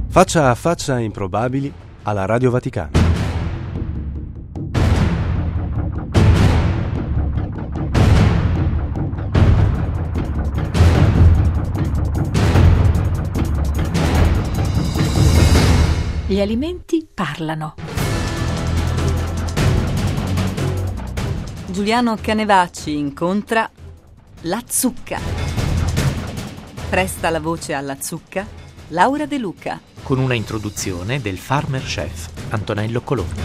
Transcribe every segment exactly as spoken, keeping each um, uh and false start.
Faccia a faccia improbabili alla Radio Vaticana. Gli alimenti parlano. Giuliano Canevacci incontra la zucca. Presta la voce alla zucca Laura De Luca, con una introduzione del farmer chef Antonello Colonna.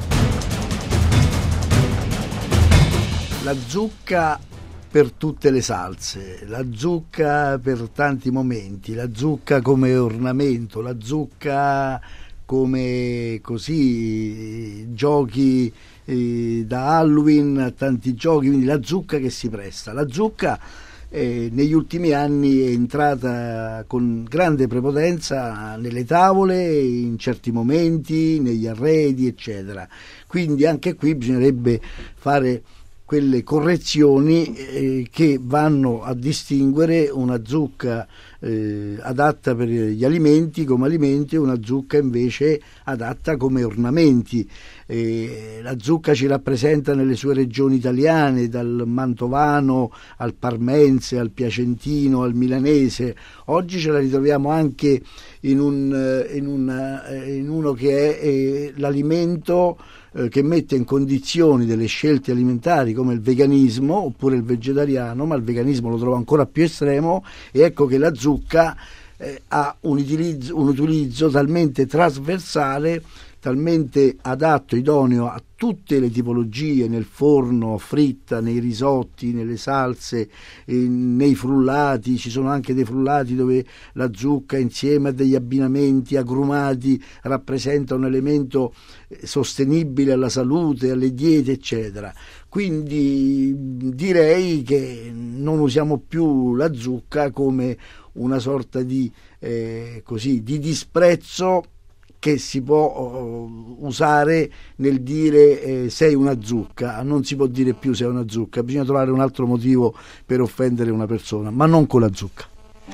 La zucca per tutte le salse, la zucca per tanti momenti, la zucca come ornamento, la zucca come così giochi eh, da Halloween a tanti giochi, quindi la zucca che si presta. La zucca eh, negli ultimi anni è entrata con grande prepotenza nelle tavole, in certi momenti, negli arredi, eccetera. Quindi anche qui bisognerebbe fare quelle correzioni eh, che vanno a distinguere una zucca eh, adatta per gli alimenti come alimenti e una zucca invece adatta come ornamenti. Eh, la zucca ci rappresenta nelle sue regioni italiane, dal mantovano al parmense, al piacentino, al milanese. Oggi ce la ritroviamo anche in, un, in, una, in uno che è eh, l'alimento che mette in condizioni delle scelte alimentari come il veganismo oppure il vegetariano, ma il veganismo lo trovo ancora più estremo, e ecco che la zucca eh, ha un utilizzo, un utilizzo talmente trasversale, talmente adatto, idoneo a tutte le tipologie, nel forno, fritta, nei risotti, nelle salse, eh, nei frullati. Ci sono anche dei frullati dove la zucca insieme a degli abbinamenti agrumati rappresenta un elemento sostenibile alla salute, alle diete, eccetera. Quindi direi che non usiamo più la zucca come una sorta di, eh, così, di disprezzo che si può uh, usare nel dire eh, sei una zucca. Non si può dire più sei una zucca, bisogna trovare un altro motivo per offendere una persona, ma non con la zucca.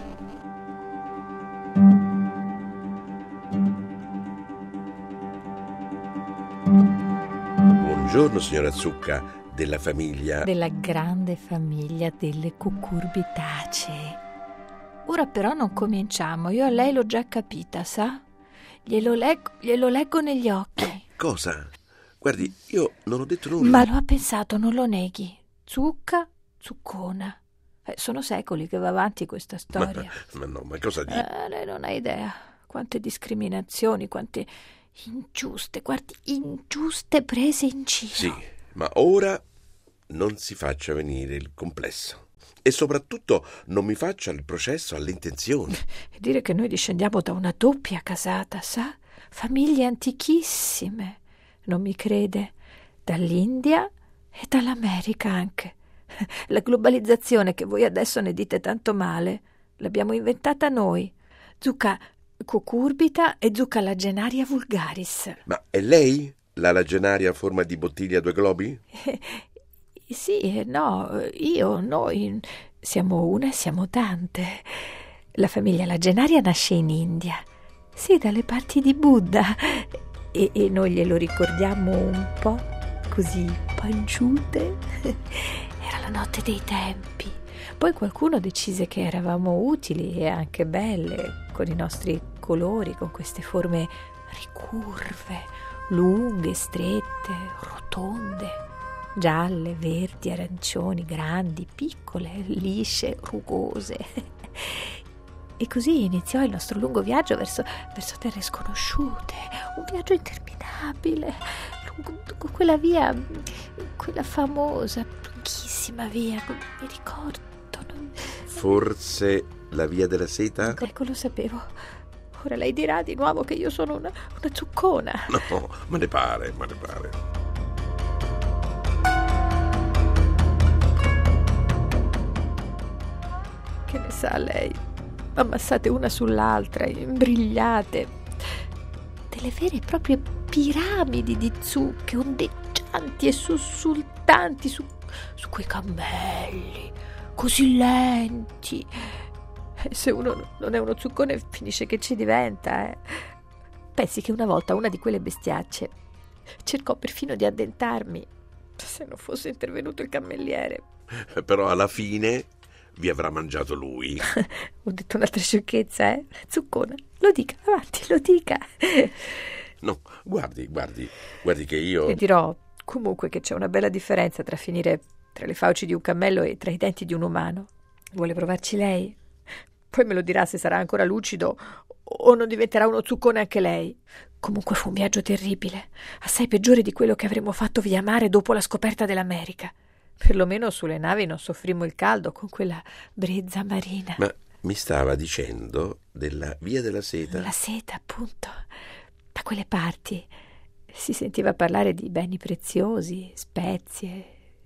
Buongiorno signora Zucca, della famiglia... Della grande famiglia delle cucurbitacee. Ora però non cominciamo, io a lei l'ho già capita, sa? Glielo leggo, glielo leggo negli occhi. Cosa? Guardi, io non ho detto nulla. Ma lo ha pensato, non lo neghi. Zucca, zuccona. Eh, sono secoli che va avanti questa storia. Ma, ma no, ma cosa dici? Eh, lei non ha idea. Quante discriminazioni, quante ingiuste, guardi, ingiuste prese in giro. Sì, ma ora non si faccia venire il complesso. E soprattutto non mi faccia il processo alle intenzioni. E dire che noi discendiamo da una doppia casata, sa? Famiglie antichissime. Non mi crede? Dall'India e dall'America anche. La globalizzazione che voi adesso ne dite tanto male l'abbiamo inventata noi. Zucca cucurbita e zucca lagenaria vulgaris. Ma è lei la lagenaria a forma di bottiglia a due globi? Eh, sì e no, io, noi siamo una e siamo tante. La famiglia lagenaria nasce in India, sì, dalle parti di Buddha, e, e noi glielo ricordiamo un po' così panciute. Era la notte dei tempi. Poi qualcuno decise che eravamo utili e anche belle, con i nostri colori, con queste forme ricurve, lunghe, strette, rotonde, gialle, verdi, arancioni, grandi, piccole, lisce, rugose. E così iniziò il nostro lungo viaggio verso, verso terre sconosciute, un viaggio interminabile, lungo, lungo quella via, quella famosa, lunghissima via, non mi ricordo. Non... Forse la via della seta? Ecco, lo sapevo. Ora lei dirà di nuovo che io sono una, una zuccona. No, me ne pare, me ne pare. Che ne sa lei? Ammassate una sull'altra, imbrigliate. Delle vere e proprie piramidi di zucche ondeggianti e sussultanti su, su quei cammelli, così lenti. Se uno non è uno zuccone finisce che ci diventa, eh. Pensi che una volta una di quelle bestiacce cercò perfino di addentarmi, se non fosse intervenuto il cammelliere. Però alla fine vi avrà mangiato lui. Ho detto un'altra sciocchezza, eh? Zuccona, lo dica, avanti, lo dica. No, guardi, guardi, guardi che io... Le dirò comunque che c'è una bella differenza tra finire tra le fauci di un cammello e tra i denti di un umano. Vuole provarci lei? Poi me lo dirà se sarà ancora lucido o non diventerà uno zuccone anche lei. Comunque fu un viaggio terribile, assai peggiore di quello che avremmo fatto via mare dopo la scoperta dell'America. Perlomeno sulle navi non soffrimmo il caldo con quella brezza marina. Ma mi stava dicendo della Via della Seta? La seta, appunto. Da quelle parti si sentiva parlare di beni preziosi, spezie,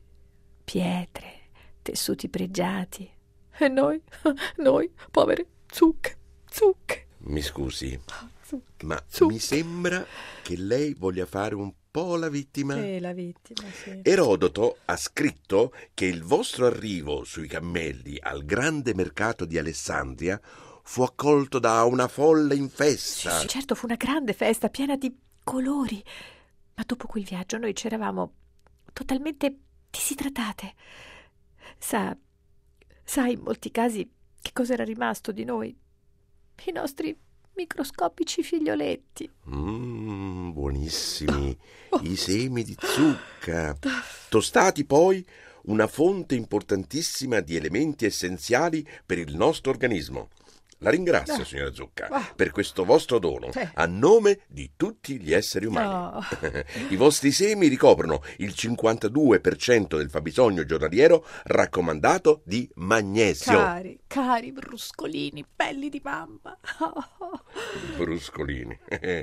pietre, tessuti pregiati. E noi, noi, povere zucche, zucche. Mi scusi, Zucche, ma zucche. mi sembra che lei voglia fare un po' la vittima. Sì, la vittima, sì. Erodoto ha scritto che il vostro arrivo sui cammelli al grande mercato di Alessandria fu accolto da una folla in Sì, festa. sì, certo, fu una grande festa piena di colori. Ma dopo quel viaggio noi c'eravamo totalmente disidratate. Sa, sa in molti casi che cosa era rimasto di noi? I nostri microscopici figlioletti. Mmm, buonissimi, i semi di zucca, tostati poi, una fonte importantissima di elementi essenziali per il nostro organismo. La ringrazio, Ah. signora Zucca, Ah. per questo vostro dono, Sì. a nome di tutti gli esseri umani. No. I vostri semi ricoprono il cinquantadue per cento del fabbisogno giornaliero raccomandato di magnesio. Cari, cari bruscolini, belli di mamma. Bruscolini.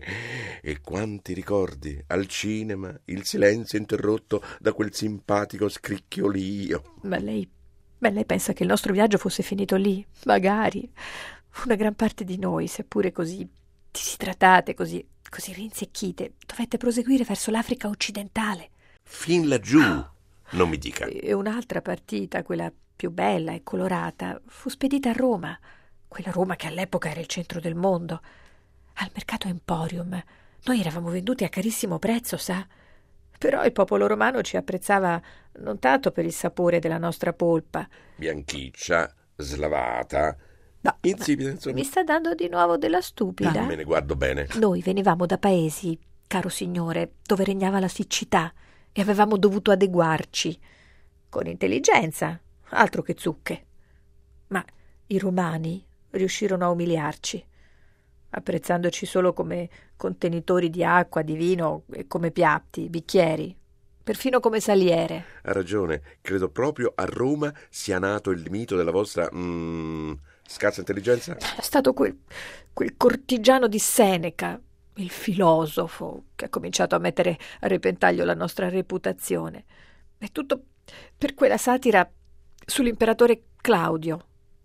E quanti ricordi al cinema, il silenzio interrotto da quel simpatico scricchiolio. Ma lei, ma lei pensa che il nostro viaggio fosse finito lì? Magari. Una gran parte di noi, seppure così disidratate, così, così rinsecchite, dovette proseguire verso l'Africa occidentale. Fin laggiù, non mi dica. E un'altra partita, quella più bella e colorata, fu spedita a Roma, quella Roma che all'epoca era il centro del mondo. Al mercato Emporium noi eravamo venduti a carissimo prezzo, sa? Però il popolo romano ci apprezzava non tanto per il sapore della nostra polpa. Bianchiccia, slavata, No, insipida, insomma. mi sta dando di nuovo della stupida? Me ne guardo bene. Noi venivamo da paesi, caro signore, dove regnava la siccità e avevamo dovuto adeguarci. Con intelligenza, altro che zucche. Ma i romani riuscirono a umiliarci, apprezzandoci solo come contenitori di acqua, di vino e come piatti, bicchieri, perfino come saliere. Ha ragione, credo proprio a Roma sia nato il mito della vostra mm, scarsa intelligenza. È stato quel, quel cortigiano di Seneca, il filosofo, che ha cominciato a mettere a repentaglio la nostra reputazione. È tutto per quella satira sull'imperatore Claudio.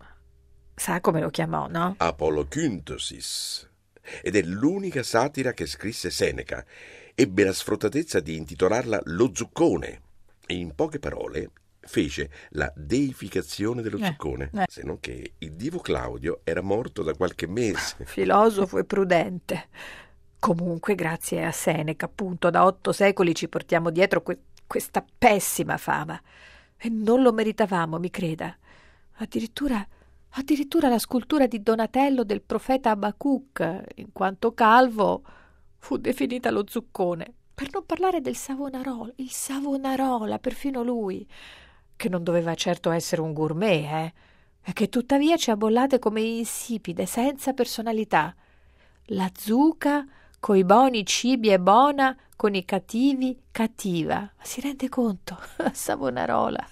Sa come lo chiamò, no? Apolloquintosis. Ed è l'unica satira che scrisse Seneca. Ebbe la sfrottatezza di intitolarla Lo zuccone e in poche parole fece la deificazione dello Eh, zuccone, eh. se non che il divo Claudio era morto da qualche mese. Filosofo e prudente. Comunque, grazie a Seneca, appunto, da otto secoli ci portiamo dietro que- questa pessima fama. E non lo meritavamo, mi creda. Addirittura, addirittura la scultura di Donatello del profeta Abacuc, in quanto calvo, fu definita lo zuccone. Per non parlare del Savonarola, il Savonarola, perfino lui, che non doveva certo essere un gourmet, eh, e che tuttavia ci ha bollate come insipide, senza personalità. La zucca coi buoni cibi è buona, con i cattivi cattiva. Si rende conto? Savonarola.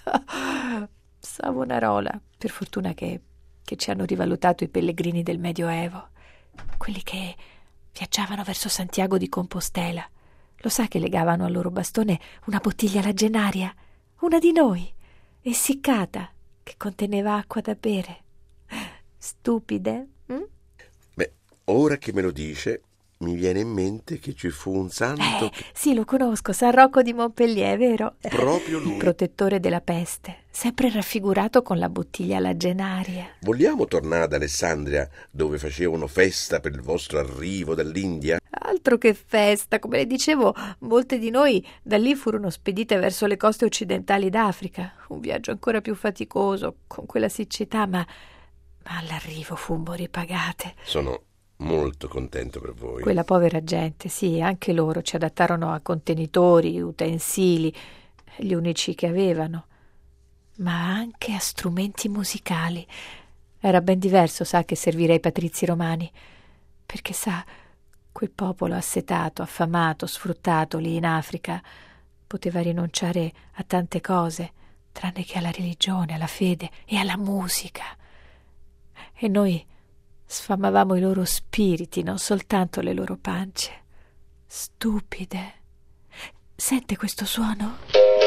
Savonarola. Per fortuna che, che ci hanno rivalutato i pellegrini del Medioevo, quelli che viaggiavano verso Santiago di Compostela. Lo sa che legavano al loro bastone una bottiglia laggenaria, una di noi, essiccata, che conteneva acqua da bere. Stupide? Hm? Beh, ora che me lo dice, mi viene in mente che ci fu un santo Eh, che... sì, lo conosco, San Rocco di Montpellier, vero? Proprio lui. Il protettore della peste, sempre raffigurato con la bottiglia lagenaria. Vogliamo tornare ad Alessandria, dove facevano festa per il vostro arrivo dall'India? Altro che festa, come le dicevo, molte di noi da lì furono spedite verso le coste occidentali d'Africa. Un viaggio ancora più faticoso, con quella siccità, ma, ma all'arrivo fummo ripagate. Sono molto contento per voi. Quella povera gente, sì, anche loro ci adattarono a contenitori, utensili, gli unici che avevano, ma anche a strumenti musicali. Era ben diverso, sa, che servire ai patrizi romani, perché sa, quel popolo assetato, affamato, sfruttato lì in Africa poteva rinunciare a tante cose, tranne che alla religione, alla fede e alla musica. E noi sfamavamo i loro spiriti, non soltanto le loro pance. Stupide. Sente questo suono?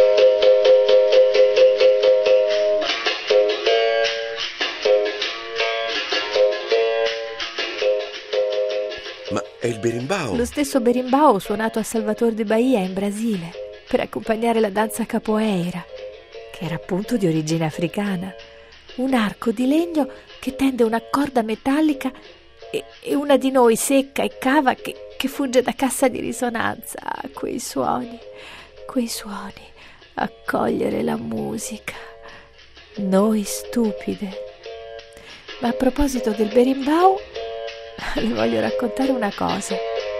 Ma è il berimbau. Lo stesso berimbau suonato a Salvador de Bahia in Brasile per accompagnare la danza capoeira, che era appunto di origine africana. Un arco di legno che tende una corda metallica e, e una di noi secca e cava che, che funge da cassa di risonanza. Ah, quei suoni, quei suoni, accogliere la musica. Noi stupide. Ma a proposito del berimbau, le voglio raccontare una cosa.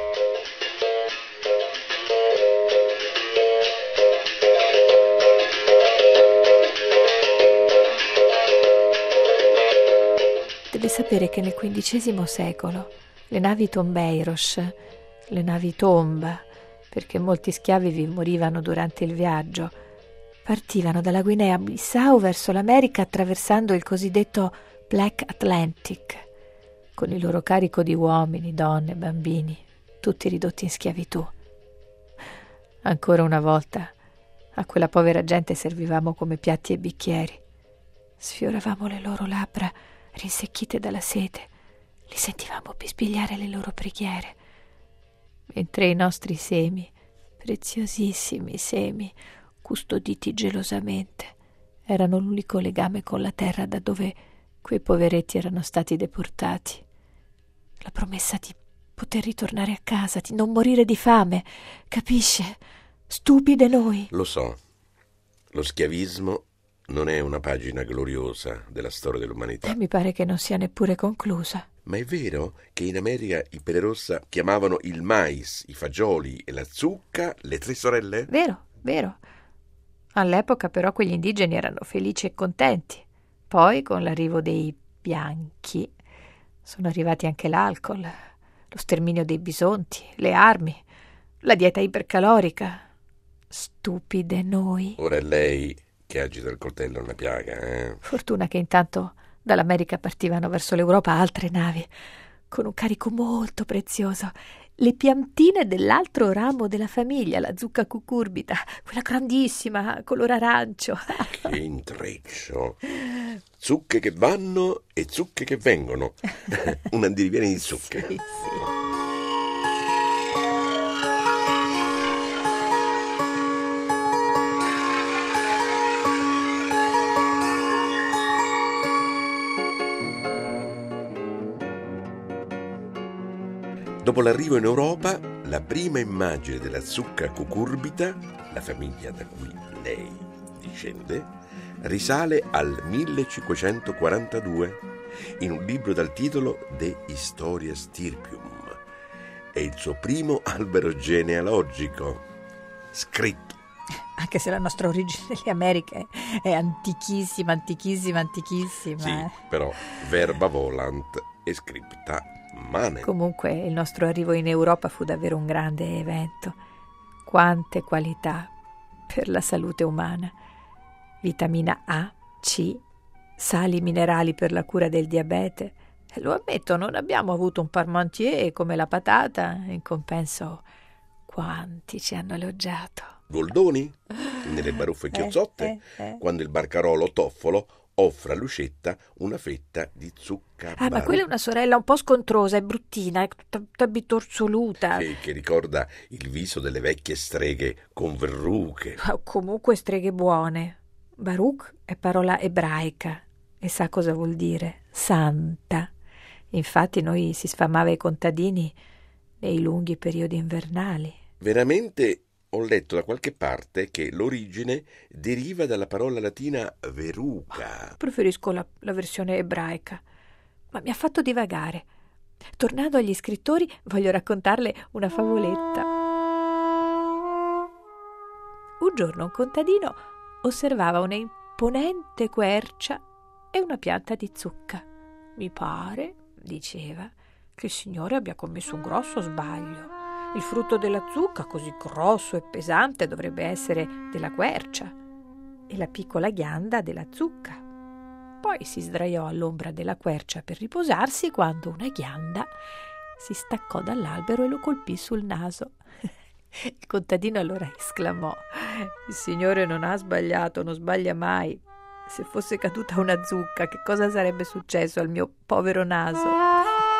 Deve sapere che nel quindicesimo secolo le navi tombeiros, le navi tomba, perché molti schiavi vi morivano durante il viaggio, partivano dalla Guinea-Bissau verso l'America attraversando il cosiddetto Black Atlantic, con il loro carico di uomini, donne, bambini, tutti ridotti in schiavitù. Ancora una volta a quella povera gente servivamo come piatti e bicchieri. Sfioravamo le loro labbra rinsecchite dalla sete, li sentivamo bisbigliare le loro preghiere, mentre i nostri semi, preziosissimi semi, custoditi gelosamente, erano l'unico legame con la terra da dove quei poveretti erano stati deportati. La promessa di poter ritornare a casa, di non morire di fame, capisce? Stupide noi. Lo so, lo schiavismo non è una pagina gloriosa della storia dell'umanità. E mi pare che non sia neppure conclusa. Ma è vero che in America i Pelle Rossa chiamavano il mais, i fagioli e la zucca le tre sorelle? Vero, vero. All'epoca però quegli indigeni erano felici e contenti. Poi, con l'arrivo dei bianchi, sono arrivati anche l'alcol, lo sterminio dei bisonti, le armi, la dieta ipercalorica. Stupide noi. Ora è lei che agita il coltello nella piaga, eh? Fortuna che intanto dall'America partivano verso l'Europa altre navi, con un carico molto prezioso. Le piantine dell'altro ramo della famiglia, la zucca cucurbita, quella grandissima, color arancio. Che intreccio! Zucche che vanno e zucche che vengono. Una diriviene di zucche. Sì, sì. Dopo l'arrivo in Europa, la prima immagine della zucca cucurbita, la famiglia da cui lei discende, risale al millecinquecentoquarantadue in un libro dal titolo De Historia Stirpium. È il suo primo albero genealogico, scritto. Anche se la nostra origine delle Americhe è antichissima, antichissima, antichissima. Sì, eh. però verba volant e scripta manem. Comunque il nostro arrivo in Europa fu davvero un grande evento. Quante qualità per la salute umana. Vitamina A, C, sali minerali per la cura del diabete. Lo ammetto, non abbiamo avuto un parmentier come la patata, in compenso quanti ci hanno elogiato. Goldoni, nelle baruffe chiozzotte, eh, eh. quando il barcarolo Toffolo offre a Lucetta una fetta di zucca. Ah, ma quella è una sorella un po' scontrosa, è bruttina, è tutta, tutta bitorzoluta. Che, che ricorda il viso delle vecchie streghe con verruche. O comunque streghe buone. Baruch è parola ebraica e sa cosa vuol dire? Santa. Infatti noi si sfamava i contadini nei lunghi periodi invernali. Veramente ho letto da qualche parte che l'origine deriva dalla parola latina veruca. Preferisco la, la versione ebraica, ma mi ha fatto divagare. Tornando agli scrittori, voglio raccontarle una favoletta. Un giorno un contadino osservava una imponente quercia e una pianta di zucca. Mi pare, diceva, che il Signore abbia commesso un grosso sbaglio. Il frutto della zucca, così grosso e pesante, dovrebbe essere della quercia e la piccola ghianda della zucca. Poi si sdraiò all'ombra della quercia per riposarsi quando una ghianda si staccò dall'albero e lo colpì sul naso. Il contadino allora esclamò: «Il Signore non ha sbagliato, non sbaglia mai. Se fosse caduta una zucca, che cosa sarebbe successo al mio povero naso?»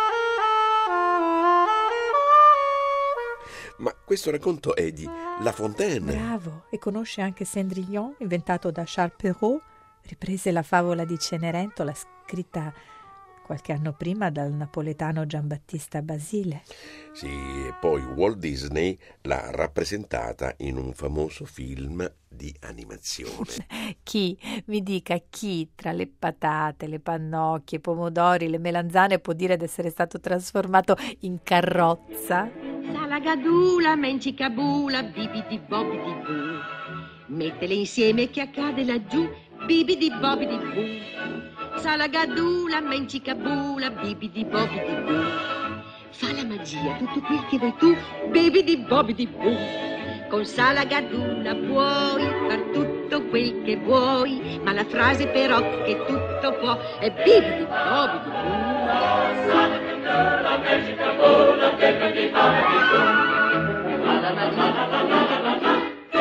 Ma questo racconto è di La Fontaine. Bravo, e conosce anche Cendrillon, inventato da Charles Perrault. Riprese la favola di Cenerentola, scritta qualche anno prima dal napoletano Giambattista Basile. Sì, e poi Walt Disney l'ha rappresentata in un famoso film di animazione. Chi, mi dica chi tra le patate, le pannocchie, i pomodori, le melanzane può dire d'essere stato trasformato in carrozza? Salagadula, mencicabula, bibidi bobidi boo. Mettele insieme che accade laggiù, bibidi bobidi boo. Salagadula, mencicabula, bibidi bobidi boo. Fa la magia, tutto quel che vuoi tu, bibidi bobidi boo. Con Salagadula puoi far tutto quel che vuoi, ma la frase però che tutto può è bibidi bobidi boo. Salagadula, mencicabula, bibidi bobidi boo. Fa la magia,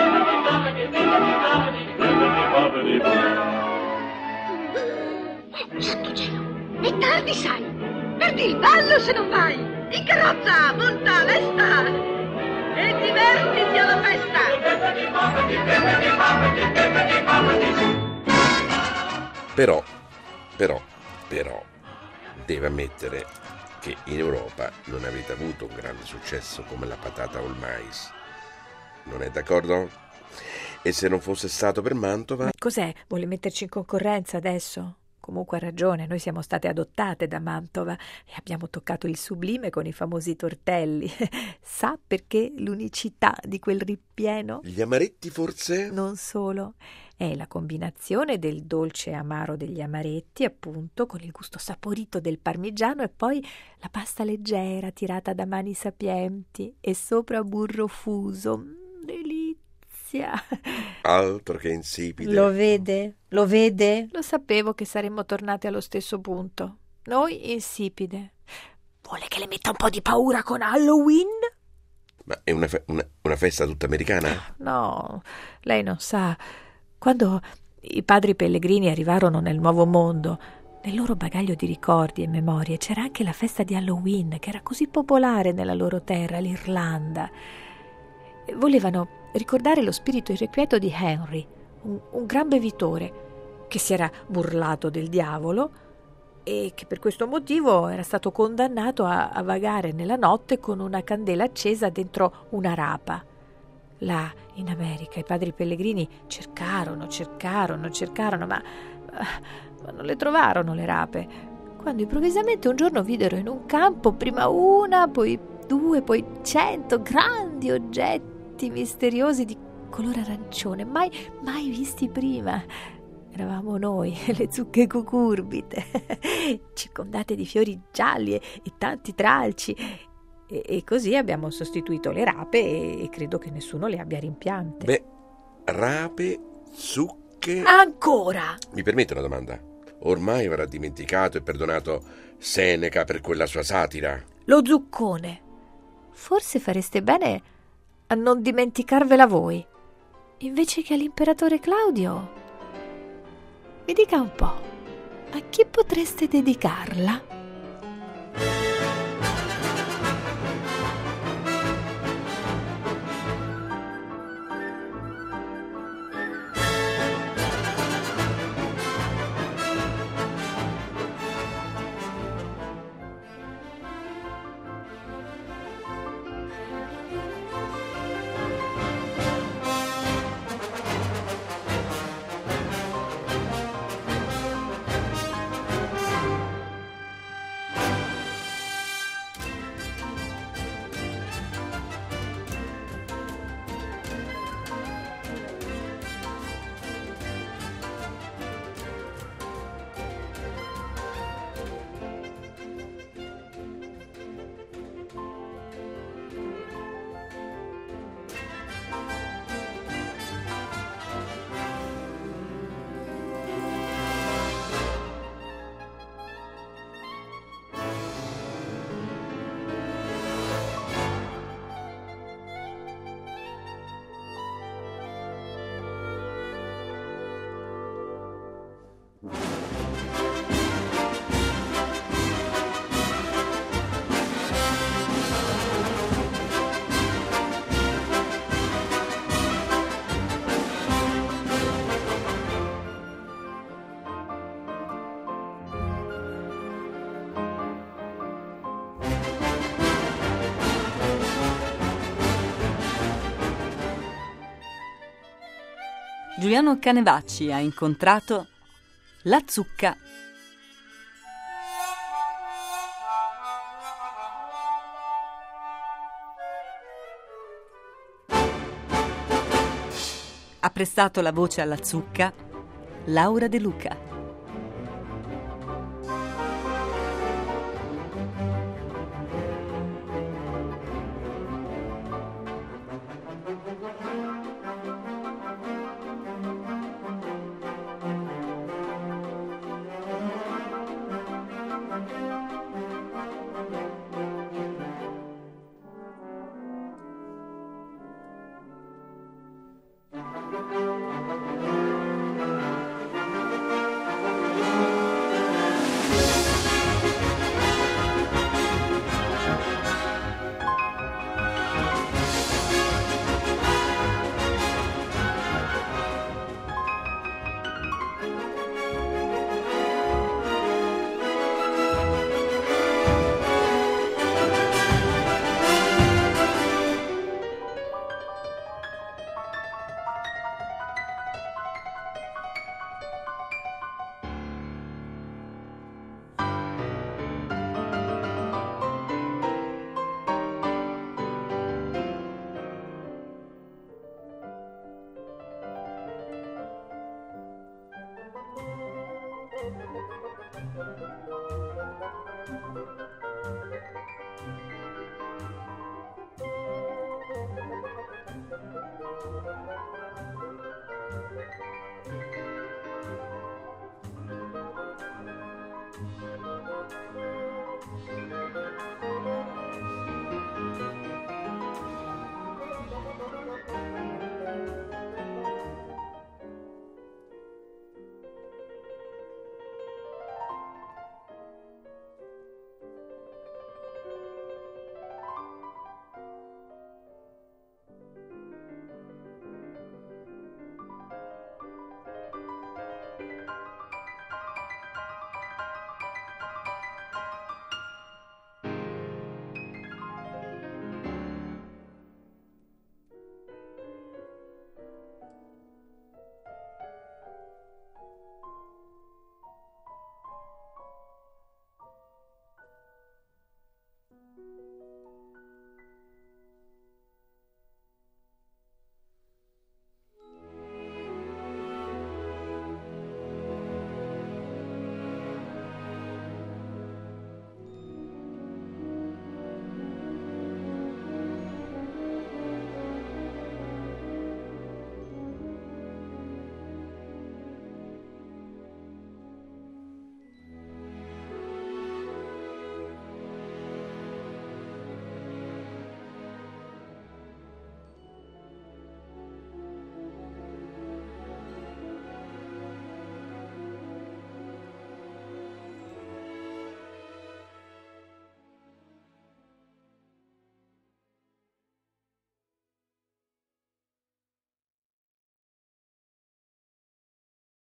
santo cielo, è tardi sai, perdi il ballo se non vai, in carrozza, monta, lesta e divertiti alla festa. Però, però, però, deve ammettere che in Europa non avete avuto un grande successo come la patata o il mais. Non è d'accordo? E se non fosse stato per Mantova... Ma cos'è? Vuole metterci in concorrenza adesso? Comunque ha ragione, noi siamo state adottate da Mantova e abbiamo toccato il sublime con i famosi tortelli. Sa perché l'unicità di quel ripieno? Gli amaretti forse? Non solo. È la combinazione del dolce amaro degli amaretti, appunto, con il gusto saporito del parmigiano e poi la pasta leggera tirata da mani sapienti e sopra burro fuso. Delizia! Altro che insipide. Lo vede? Lo vede? Lo sapevo che saremmo tornate allo stesso punto. Noi insipide. Vuole che le metta un po' di paura con Halloween? Ma è una, fe- una, una festa tutta americana? No, lei non sa. Quando i padri pellegrini arrivarono nel Nuovo Mondo, nel loro bagaglio di ricordi e memorie c'era anche la festa di Halloween, che era così popolare nella loro terra, l'Irlanda. Volevano ricordare lo spirito irrequieto di Henry, un, un gran bevitore, che si era burlato del diavolo e che per questo motivo era stato condannato a, a vagare nella notte con una candela accesa dentro una rapa. Là, in America, i padri pellegrini cercarono, cercarono, cercarono, ma, ma non le trovarono le rape. Quando improvvisamente un giorno videro in un campo prima una, poi due, poi cento grandi oggetti misteriosi di colore arancione, mai, mai visti prima. Eravamo noi, le zucche cucurbite, circondate di fiori gialli e, e tanti tralci. E, e così abbiamo sostituito le rape e, e credo che nessuno le abbia rimpiante. Beh, rape, zucche... Ancora! Mi permette una domanda? Ormai avrà dimenticato e perdonato Seneca per quella sua satira? Lo zuccone. Forse fareste bene a non dimenticarvela voi, invece che all'imperatore Claudio. Mi dica un po'. A chi potreste dedicarla? Giuliano Canevacci ha incontrato la zucca. Ha prestato la voce alla zucca Laura De Luca.